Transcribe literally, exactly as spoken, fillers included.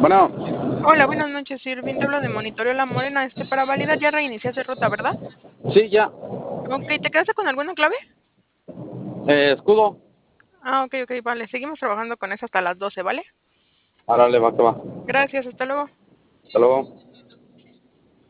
Bueno, Hola, buenas noches, Irving. Te hablo de Monitoreo La Morena. Este, para validar ya reiniciaste ruta, ¿verdad? sí, ya. Ok, ¿te quedaste con alguna clave? Eh, escudo. Ah, ok, ok, vale. Seguimos trabajando con eso hasta las doce, ¿vale? Árale, va que va. Gracias, hasta luego. Hasta luego.